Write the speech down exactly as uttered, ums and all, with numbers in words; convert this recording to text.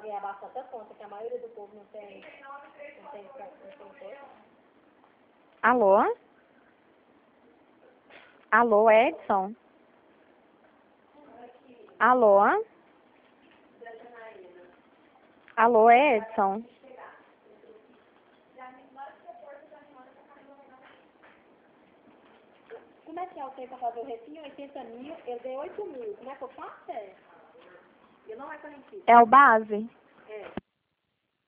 ganhar bastante conta, que a maioria do povo não tem, não tem, não tem coisa. Alô? Alô, Edson? Alô? Alô, Edson? Como é que é o tempo para fazer o refim? oitenta mil, eu dei oito mil. Como é que eu faço? É? Eu não é conhecido. É o base? É.